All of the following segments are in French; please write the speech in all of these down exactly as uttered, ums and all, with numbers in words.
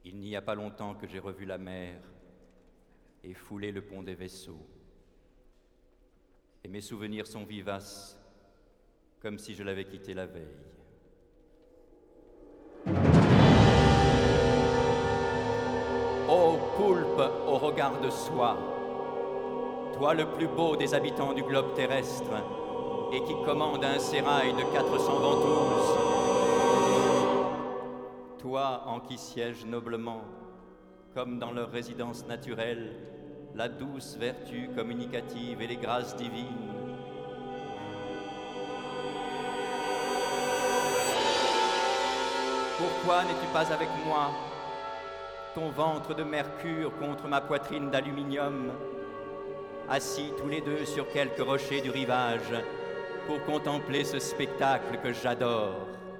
Il n'y a pas longtemps que j'ai revu la mer et foulé le pont des vaisseaux. Et mes souvenirs sont vivaces, comme si je l'avais quitté la veille. Ô poulpe au regard de soie, toi le plus beau des habitants du globe terrestre et qui commande un sérail de quatre cents ventouses, toi en qui siège noblement, comme dans leur résidence naturelle, la douce vertu communicative et les grâces divines. Pourquoi n'es-tu pas avec moi, ton ventre de mercure contre ma poitrine d'aluminium, assis tous les deux sur quelques rochers du rivage pour contempler ce spectacle que j'adore?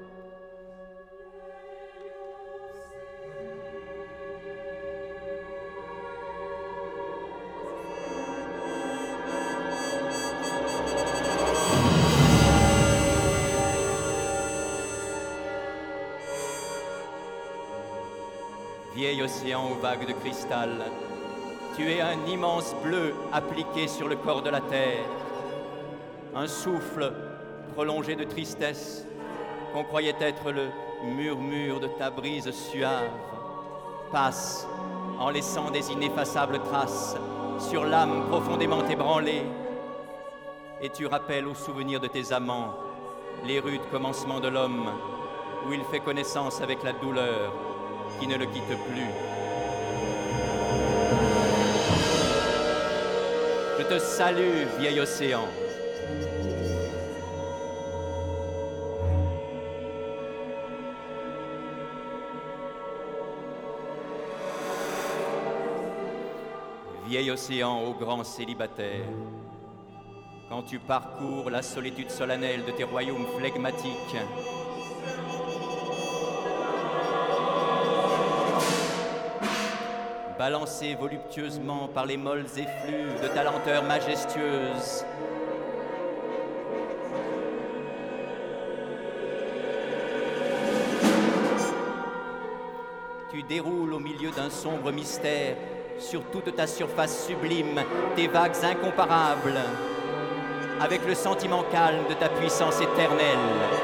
Vieil océan aux vagues de cristal, tu es un immense bleu appliqué sur le corps de la terre, un souffle prolongé de tristesse qu'on croyait être le murmure de ta brise suave, passe en laissant des ineffaçables traces sur l'âme profondément ébranlée, et tu rappelles au souvenir de tes amants les rudes commencements de l'homme où il fait connaissance avec la douleur qui ne le quitte plus. Je te salue, vieil océan. Vieil océan au grand célibataire, quand tu parcours la solitude solennelle de tes royaumes flegmatiques, balancé voluptueusement par les molles effluves de ta lenteur majestueuse. Tu déroules au milieu d'un sombre mystère, sur toute ta surface sublime, tes vagues incomparables, avec le sentiment calme de ta puissance éternelle.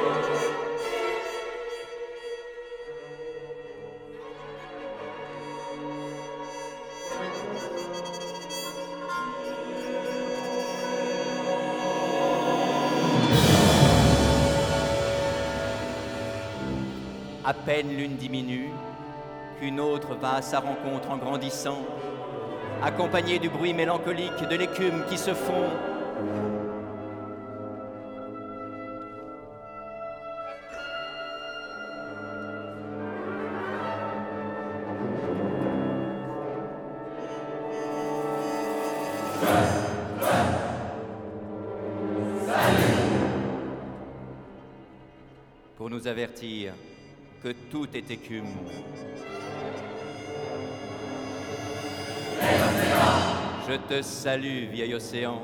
À peine l'une diminue, qu'une autre va à sa rencontre en grandissant, accompagnée du bruit mélancolique de l'écume qui se fond. Pour nous avertir que tout est écume. Je te salue, vieil océan.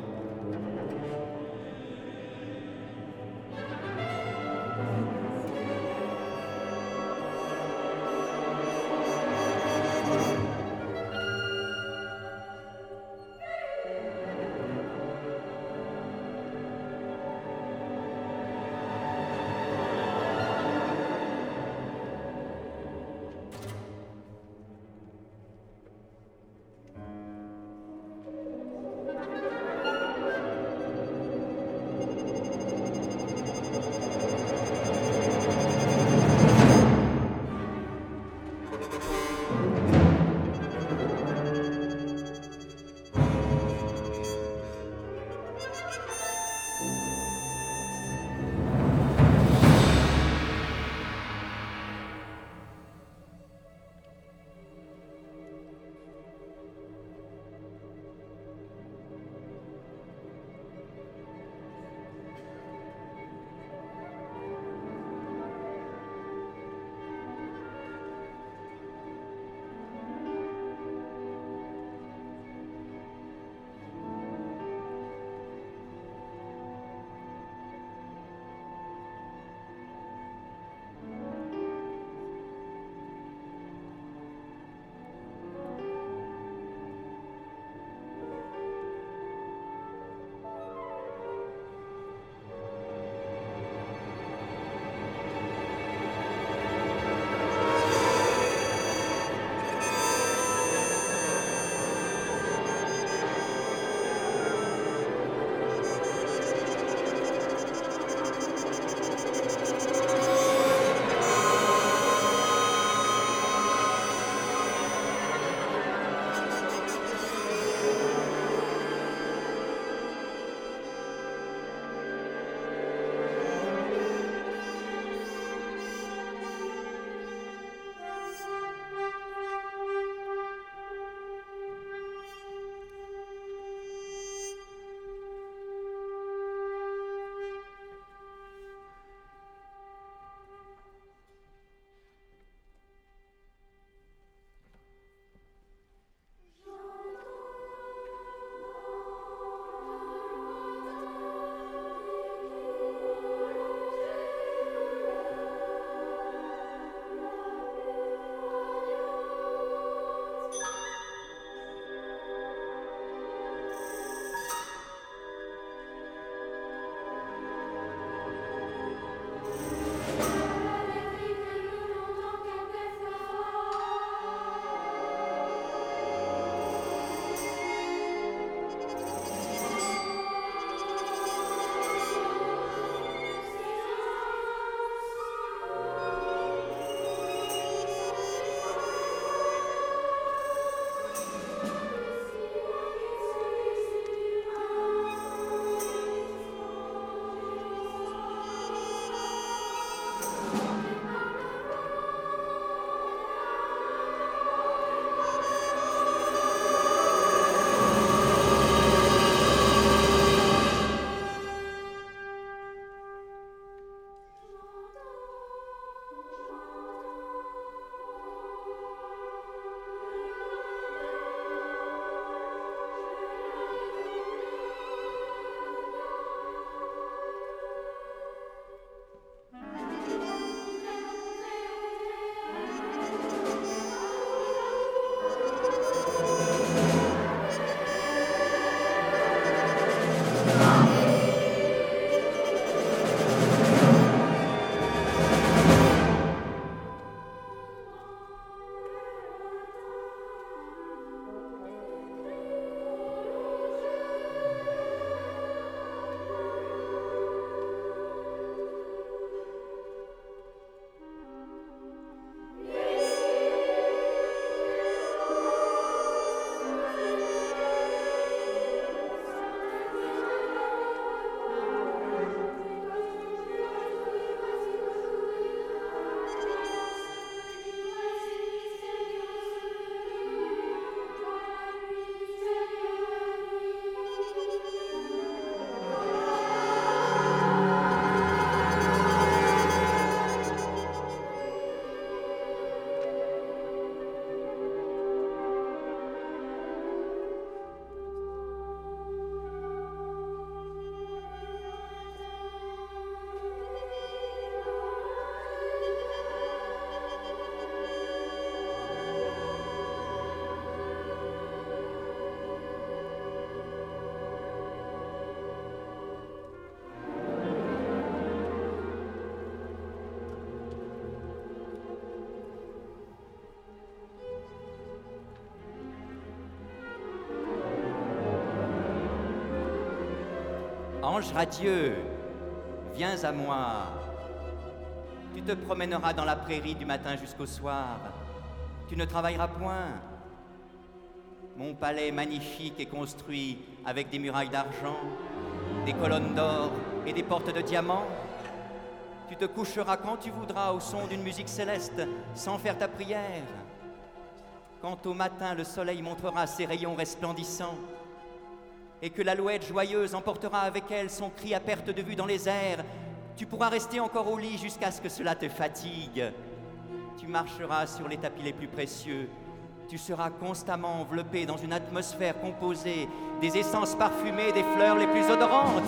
Ange radieux, viens à moi. Tu te promèneras dans la prairie du matin jusqu'au soir. Tu ne travailleras point. Mon palais magnifique est construit avec des murailles d'argent, des colonnes d'or et des portes de diamant. Tu te coucheras quand tu voudras au son d'une musique céleste, sans faire ta prière. Quand au matin le soleil montrera ses rayons resplendissants, et que l'alouette joyeuse emportera avec elle son cri à perte de vue dans les airs, tu pourras rester encore au lit jusqu'à ce que cela te fatigue. Tu marcheras sur les tapis les plus précieux. Tu seras constamment enveloppé dans une atmosphère composée des essences parfumées des fleurs les plus odorantes.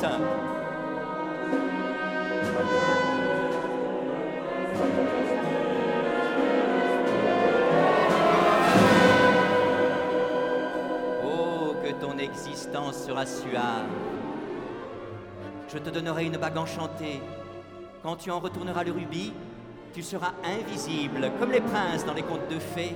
Oh, que ton existence sera suave. Je te donnerai une bague enchantée. Quand tu en retourneras le rubis, tu seras invisible, comme les princes dans les contes de fées.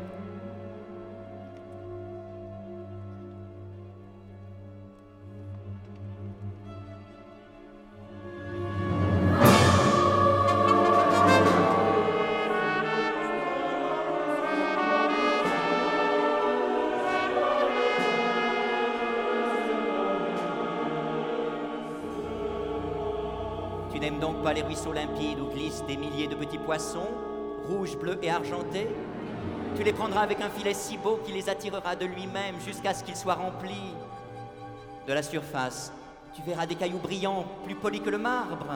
Tu n'aimes donc pas les ruisseaux limpides où glissent des milliers de petits poissons, rouges, bleus et argentés? Tu les prendras avec un filet si beau qu'il les attirera de lui-même jusqu'à ce qu'ils soient remplis. De la surface, tu verras des cailloux brillants, plus polis que le marbre.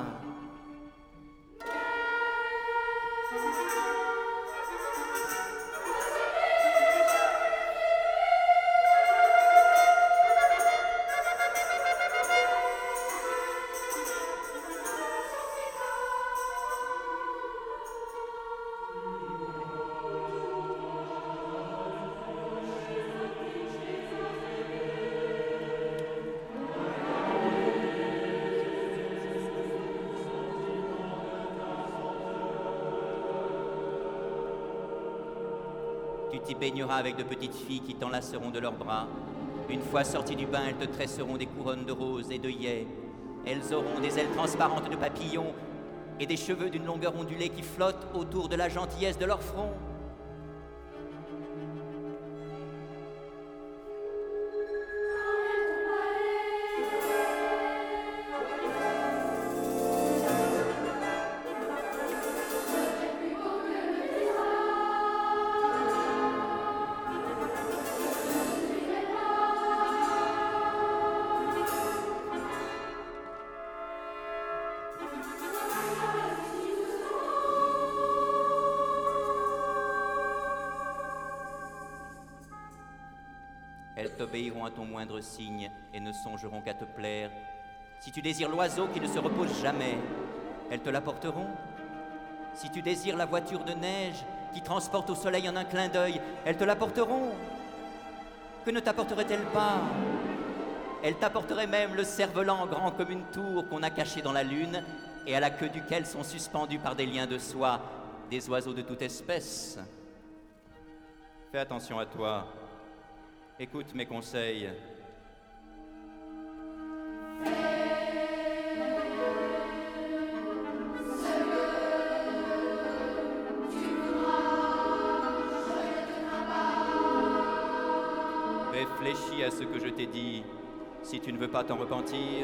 Tu t'y baigneras avec de petites filles qui t'enlaceront de leurs bras. Une fois sorties du bain, elles te tresseront des couronnes de roses et d'œillets. Elles auront des ailes transparentes de papillons et des cheveux d'une longueur ondulée qui flottent autour de la gentillesse de leur front. Elles t'obéiront à ton moindre signe et ne songeront qu'à te plaire. Si tu désires l'oiseau qui ne se repose jamais, elles te l'apporteront. Si tu désires la voiture de neige qui transporte au soleil en un clin d'œil, elles te l'apporteront. Que ne t'apporteraient-elles pas? Elles t'apporteraient même le cerf-volant grand comme une tour qu'on a caché dans la lune et à la queue duquel sont suspendus par des liens de soie des oiseaux de toute espèce. Fais attention à toi. Écoute mes conseils. Réfléchis à ce que je t'ai dit, si tu ne veux pas t'en repentir.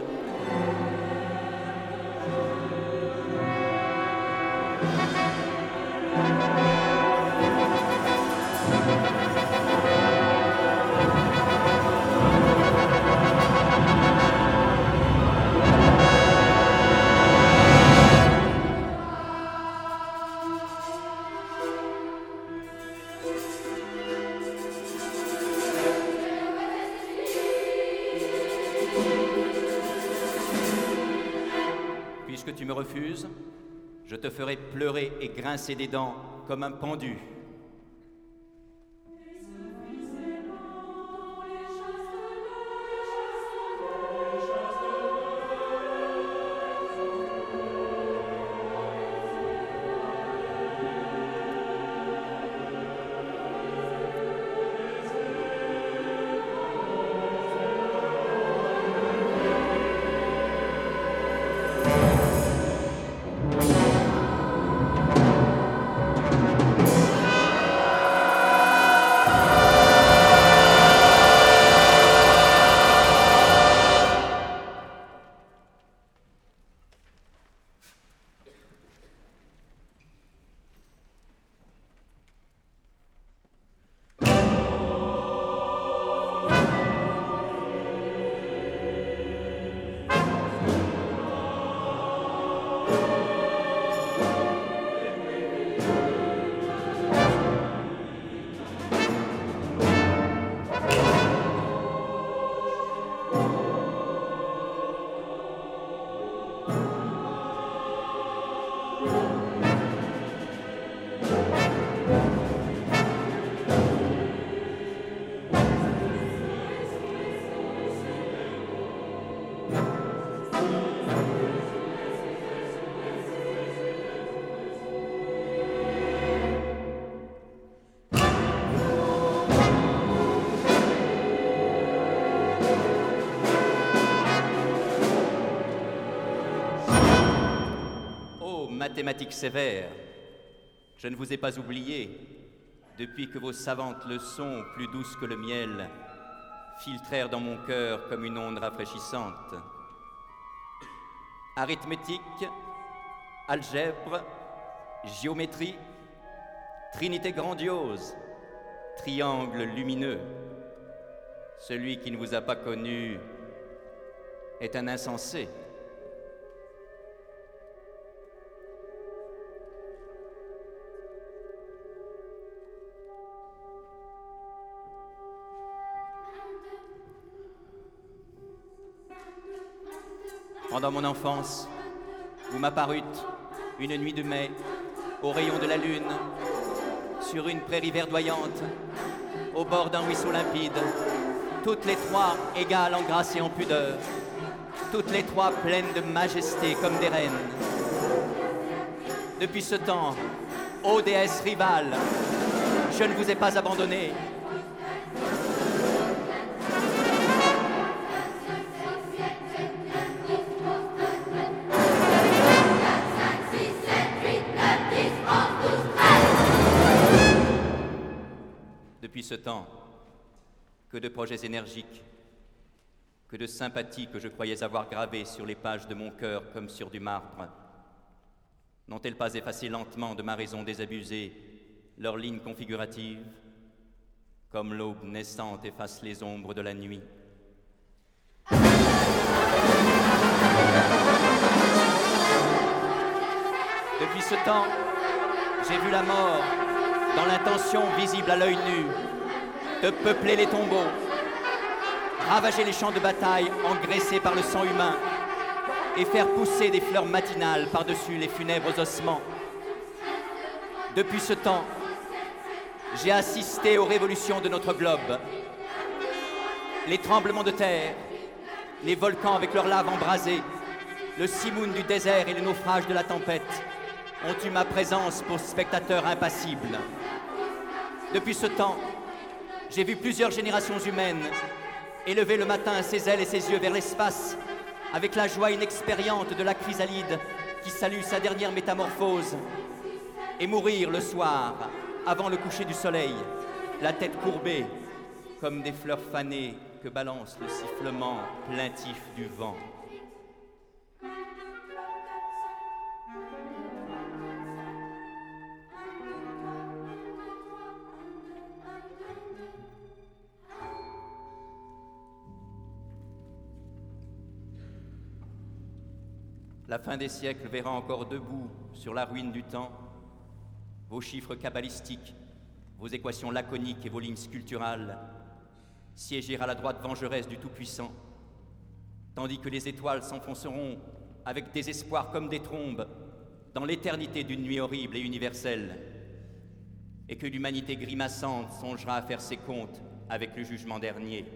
Puisque tu me refuses, je te ferai pleurer et grincer des dents comme un pendu. mathématiques sévères, je ne vous ai pas oublié depuis que vos savantes leçons, plus douces que le miel, filtrèrent dans mon cœur comme une onde rafraîchissante. Arithmétique, algèbre, géométrie, trinité grandiose, triangle lumineux. Celui qui ne vous a pas connu est un insensé. Pendant mon enfance, vous m'apparûtes une nuit de mai, au rayon de la lune, sur une prairie verdoyante, au bord d'un ruisseau limpide, toutes les trois égales en grâce et en pudeur, toutes les trois pleines de majesté comme des reines. Depuis ce temps, ô déesse rivale, je ne vous ai pas abandonné. Depuis ce temps, que de projets énergiques, que de sympathies que je croyais avoir gravées sur les pages de mon cœur comme sur du marbre, n'ont-elles pas effacé lentement de ma raison désabusée leurs lignes configuratives, comme l'aube naissante efface les ombres de la nuit? Depuis ce temps, j'ai vu la mort dans l'intention visible à l'œil nu de peupler les tombeaux, ravager les champs de bataille engraissés par le sang humain et faire pousser des fleurs matinales par-dessus les funèbres ossements. Depuis ce temps, j'ai assisté aux révolutions de notre globe. Les tremblements de terre, les volcans avec leur lave embrasée, le simoun du désert et le naufrage de la tempête ont eu ma présence pour spectateur impassible. Depuis ce temps, j'ai vu plusieurs générations humaines élever le matin ses ailes et ses yeux vers l'espace avec la joie inexpériente de la chrysalide qui salue sa dernière métamorphose et mourir le soir avant le coucher du soleil, la tête courbée comme des fleurs fanées que balance le sifflement plaintif du vent. La fin des siècles verra encore debout sur la ruine du temps vos chiffres cabalistiques, vos équations laconiques et vos lignes sculpturales siéger à la droite vengeresse du Tout-Puissant, tandis que les étoiles s'enfonceront avec désespoir comme des trombes dans l'éternité d'une nuit horrible et universelle, et que l'humanité grimaçante songera à faire ses comptes avec le jugement dernier.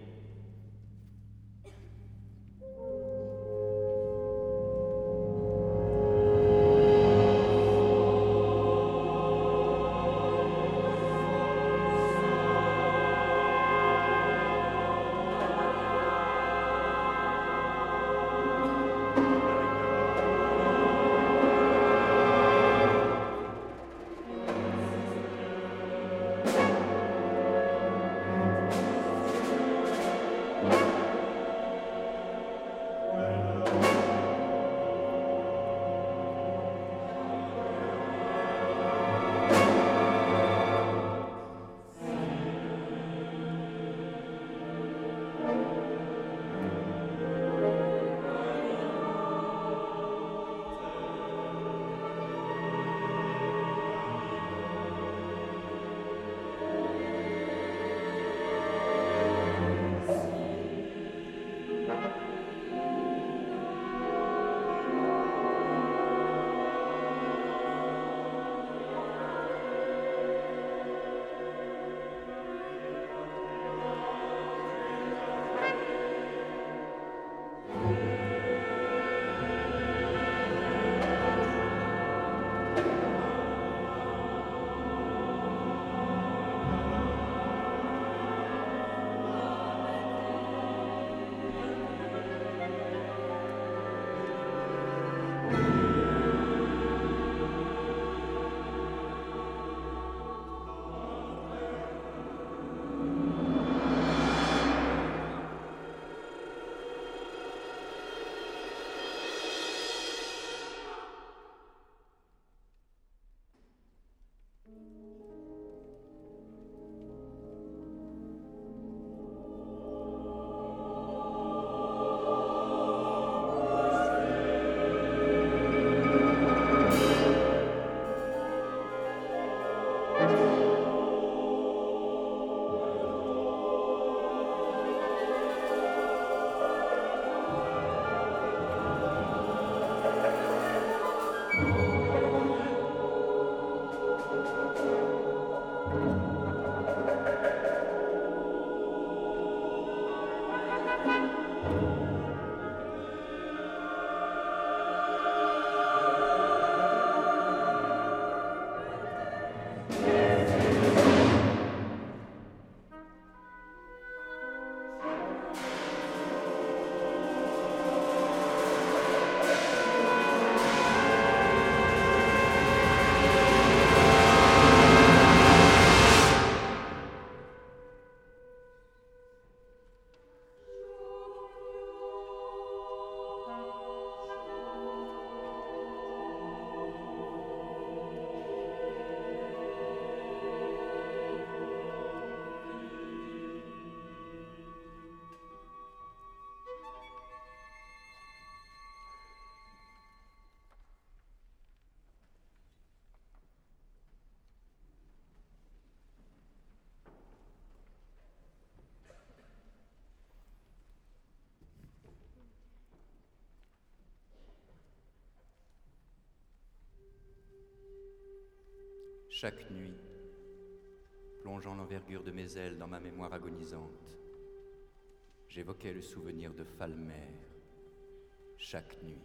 Chaque nuit, plongeant l'envergure de mes ailes dans ma mémoire agonisante, j'évoquais le souvenir de Falmer, chaque nuit.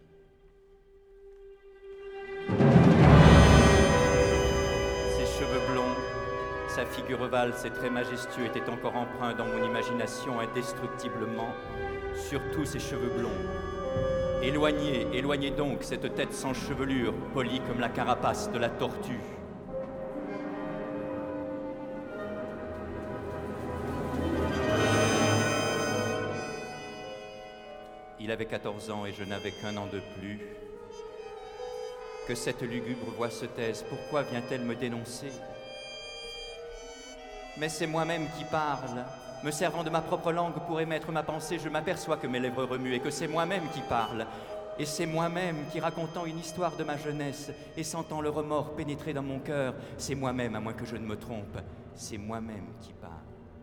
Ses cheveux blonds, sa figure ovale, ses traits majestueux étaient encore empreints dans mon imagination indestructiblement, surtout ses cheveux blonds. Éloignez, éloignez donc cette tête sans chevelure, polie comme la carapace de la tortue. Il avait quatorze ans et je n'avais qu'un an de plus. Que cette lugubre voix se taise, pourquoi vient-elle me dénoncer? Mais c'est moi-même qui parle. Me servant de ma propre langue pour émettre ma pensée, je m'aperçois que mes lèvres remuent et que c'est moi-même qui parle. Et c'est moi-même qui, racontant une histoire de ma jeunesse et sentant le remords pénétrer dans mon cœur, c'est moi-même, à moins que je ne me trompe, c'est moi-même qui parle.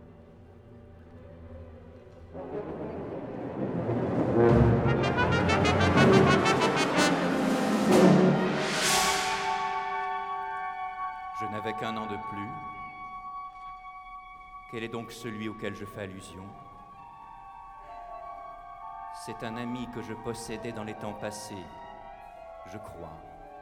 Je n'avais qu'un an de plus. Quel est donc celui auquel je fais allusion? C'est un ami que je possédais dans les temps passés, je crois.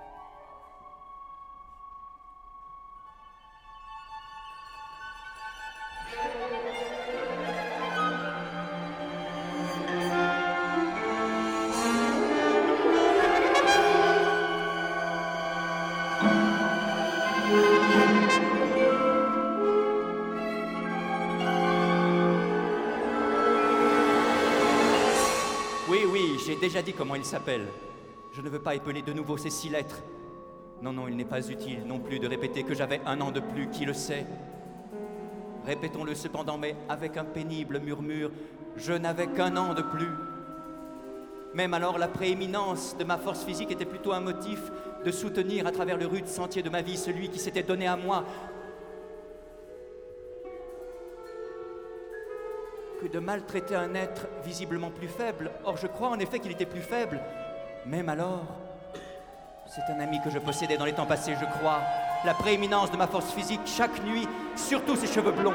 Oui, oui, j'ai déjà dit comment il s'appelle. Je ne veux pas épeler de nouveau ces six lettres. Non, non, il n'est pas utile non plus de répéter que j'avais un an de plus, qui le sait. Répétons-le cependant, mais avec un pénible murmure, je n'avais qu'un an de plus. Même alors, la prééminence de ma force physique était plutôt un motif de soutenir à travers le rude sentier de ma vie celui qui s'était donné à moi, que de maltraiter un être visiblement plus faible. Or, je crois en effet qu'il était plus faible. Même alors, c'est un ami que je possédais dans les temps passés, je crois. La prééminence de ma force physique chaque nuit, surtout ses cheveux blonds.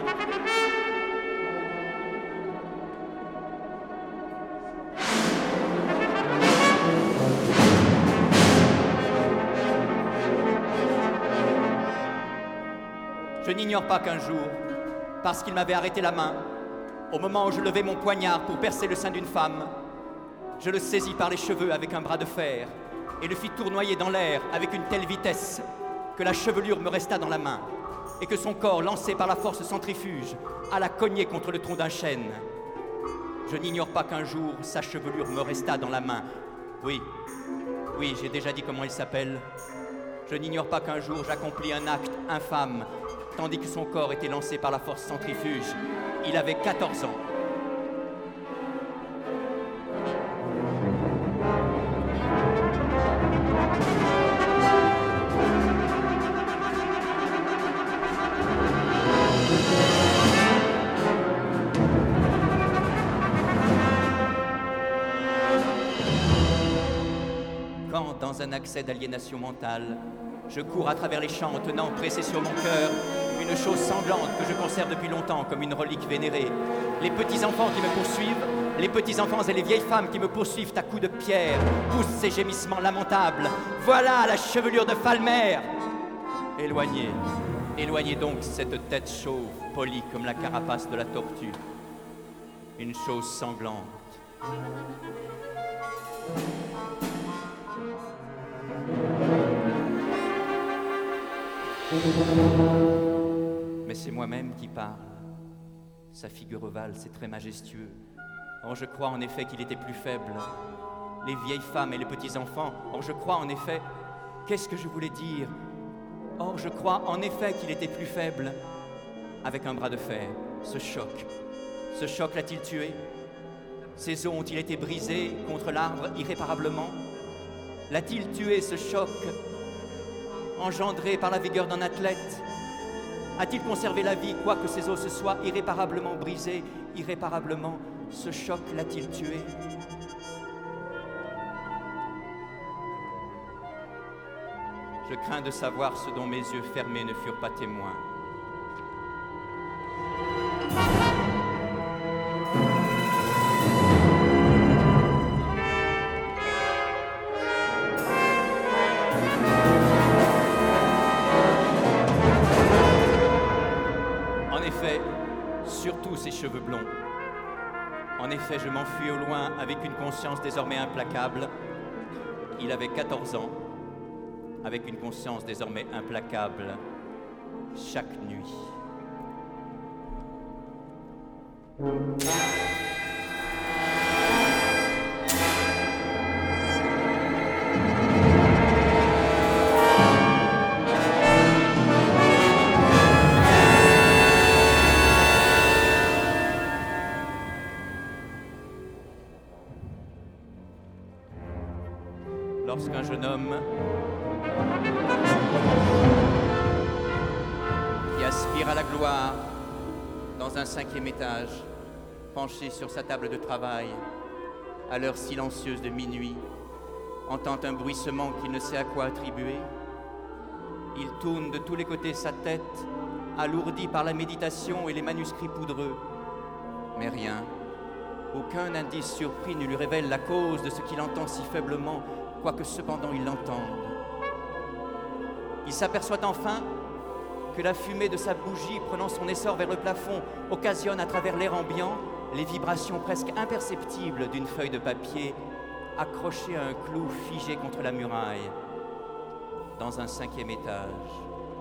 Je n'ignore pas qu'un jour, parce qu'il m'avait arrêté la main, au moment où je levais mon poignard pour percer le sein d'une femme, je le saisis par les cheveux avec un bras de fer et le fis tournoyer dans l'air avec une telle vitesse que la chevelure me resta dans la main et que son corps, lancé par la force centrifuge, alla cogner contre le tronc d'un chêne. Je n'ignore pas qu'un jour, sa chevelure me resta dans la main. Oui, oui, j'ai déjà dit comment il s'appelle. Je n'ignore pas qu'un jour, j'accomplis un acte infâme, tandis que son corps était lancé par la force centrifuge. Il avait quatorze ans. Quand, dans un accès d'aliénation mentale, je cours à travers les champs en tenant pressé sur mon cœur une chose sanglante que je conserve depuis longtemps comme une relique vénérée. Les petits-enfants qui me poursuivent, les petits-enfants et les vieilles femmes qui me poursuivent à coups de pierre, poussent ces gémissements lamentables. Voilà la chevelure de Falmer. Éloignez, éloignez donc cette tête chauve, polie comme la carapace de la tortue. Une chose sanglante. Mais c'est moi-même qui parle. Sa figure ovale, c'est très majestueux. Or, je crois en effet qu'il était plus faible. Les vieilles femmes et les petits-enfants. Or, je crois en effet... Qu'est-ce que je voulais dire? Or, je crois en effet qu'il était plus faible. Avec un bras de fer, ce choc. Ce choc l'a-t-il tué? Ses os ont-ils été brisés contre l'arbre irréparablement? L'a-t-il tué, ce choc, engendré par la vigueur d'un athlète? A-t-il conservé la vie, quoique ses os se soient irréparablement brisés? Irréparablement, ce choc l'a-t-il tué? Je crains de savoir ce dont mes yeux fermés ne furent pas témoins. En effet, surtout ses cheveux blonds. En effet, je m'enfuis au loin avec une conscience désormais implacable. Il avait quatorze ans, avec une conscience désormais implacable, chaque nuit. Lorsqu'un jeune homme qui aspire à la gloire dans un cinquième étage, penché sur sa table de travail, à l'heure silencieuse de minuit, entend un bruissement qu'il ne sait à quoi attribuer. Il tourne de tous les côtés sa tête, alourdi par la méditation et les manuscrits poudreux. Mais rien, aucun indice surpris ne lui révèle la cause de ce qu'il entend si faiblement, quoique cependant il l'entende. Il s'aperçoit enfin que la fumée de sa bougie, prenant son essor vers le plafond, occasionne à travers l'air ambiant les vibrations presque imperceptibles d'une feuille de papier accrochée à un clou figé contre la muraille, dans un cinquième étage.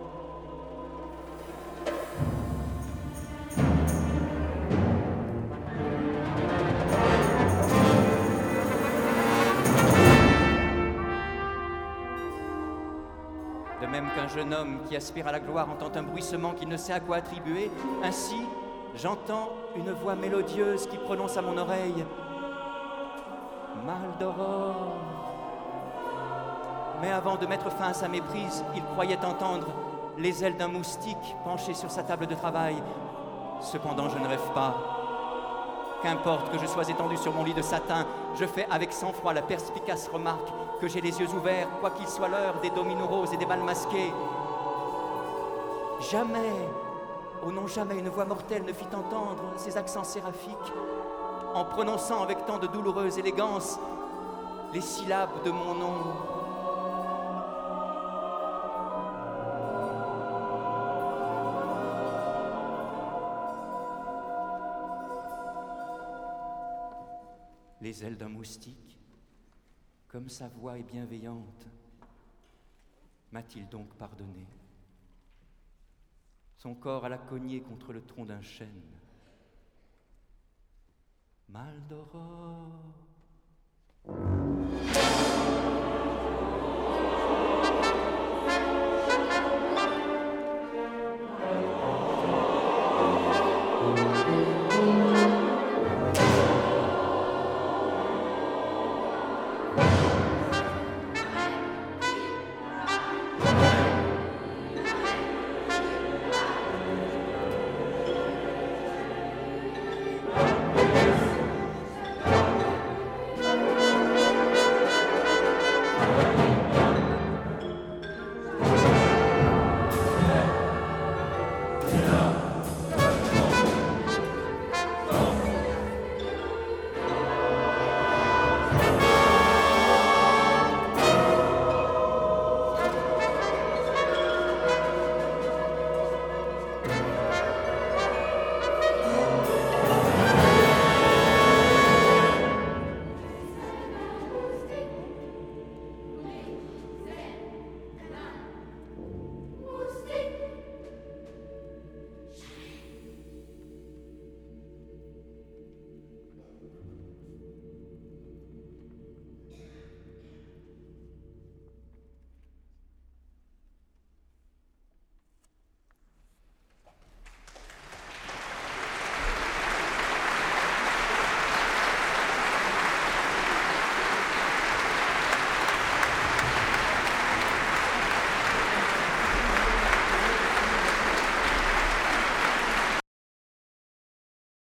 De même qu'un jeune homme qui aspire à la gloire entend un bruissement qu'il ne sait à quoi attribuer, ainsi j'entends une voix mélodieuse qui prononce à mon oreille « Maldoror ». Mais avant de mettre fin à sa méprise, il croyait entendre les ailes d'un moustique penché sur sa table de travail. Cependant, je ne rêve pas. Qu'importe que je sois étendu sur mon lit de satin, je fais avec sang-froid la perspicace remarque que j'ai les yeux ouverts, quoi qu'il soit l'heure des dominos roses et des bals masqués. Jamais, oh non jamais, une voix mortelle ne fit entendre ces accents séraphiques, en prononçant avec tant de douloureuse élégance les syllabes de mon nom. Les ailes d'un moustique, comme sa voix est bienveillante, m'a-t-il donc pardonné? Son corps alla cogner contre le tronc d'un chêne. Maldoror.